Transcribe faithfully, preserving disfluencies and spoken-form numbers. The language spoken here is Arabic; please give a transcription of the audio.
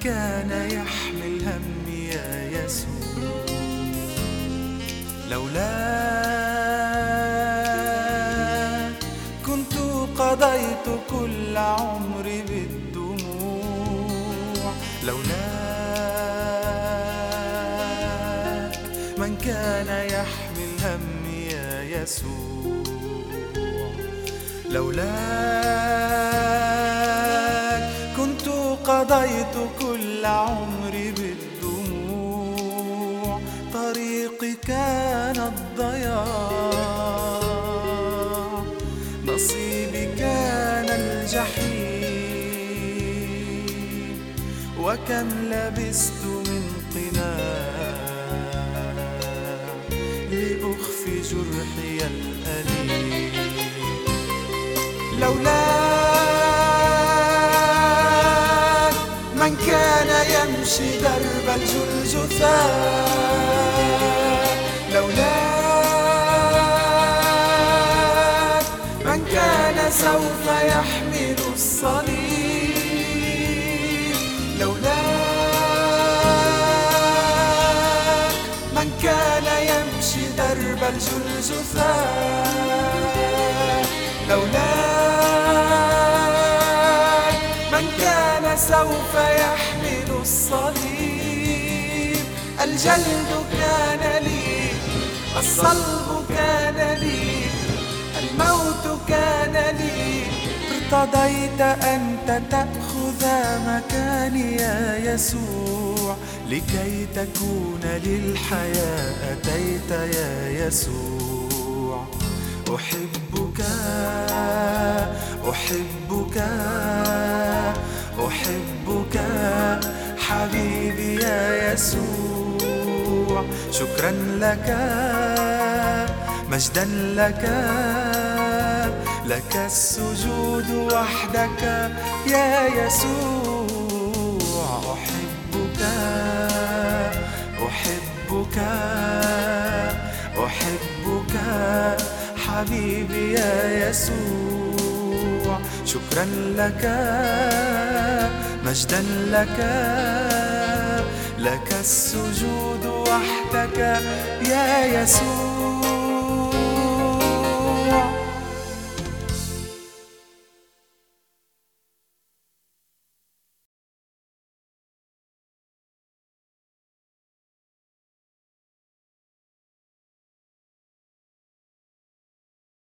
كان يحمل همي يا يسوع، لولاك كنت قضيت كل عمري بالدموع، لولاك من كان يحمل همي يا يسوع، لولاك كنت قضيت كل عمري بالدموع، طريقي كان الضياع، نصيبي كان الجحيم، وكم لبست من قناع لأخفي جرحي الأليم، لولاك من كان يمشي درب الجلجثاء، لولاك من كان سوف يحمل الصليب، لولاك من كان يمشي درب الجلجثاء، لولاك من كان سوف يحمل الصليب، الجلد كان لي، الصلب كان لي، الموت كان لي، ارتضيت أنت تأخذ مكاني يا يسوع، لكي تكون للحياة أتيت يا يسوع، أحبك أحبك أحبك حبيبي يا يسوع، شكرا لك مجدا لك، لك السجود وحدك يا يسوع، أحبك أحبك أحبك حبيبي يا يسوع، شكرا لك مجدا لك، لك السجود وحدك يا يسوع.